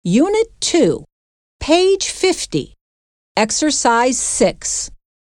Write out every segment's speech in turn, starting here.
Unit 2, page 50, Exercise 6.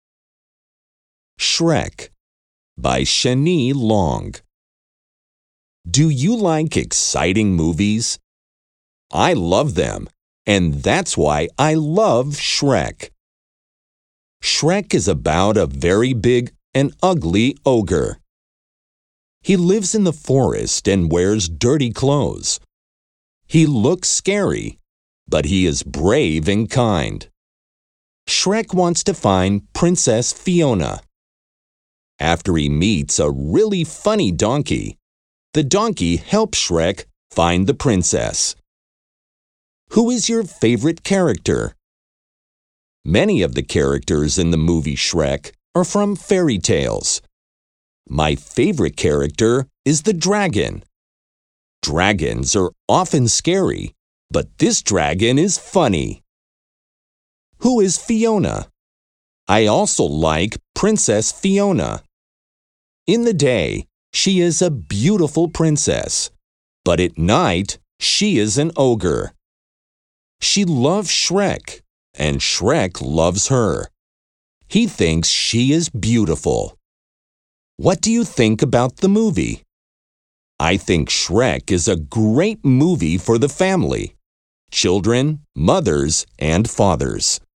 Shrek by Shani Long. Do you like exciting movies? I love them, and that's why I love Shrek. Shrek is about a very big and ugly ogre. He lives in the forest and wears dirty clothes. He looks scary, but he is brave and kind. Shrek wants to find Princess Fiona. After he meets a really funny donkey, the donkey helps Shrek find the princess. Who is your favorite character? Many of the characters in the movie Shrek are from fairy tales. My favorite character is the dragon. Dragons are often scary, but this dragon is funny. Who is Fiona? I also like Princess Fiona. In the day, she is a beautiful princess, but at night, she is an ogre. She loves Shrek, and Shrek loves her. He thinks she is beautiful. What do you think about the movie? I think Shrek is a great movie for the family, children, mothers, and fathers.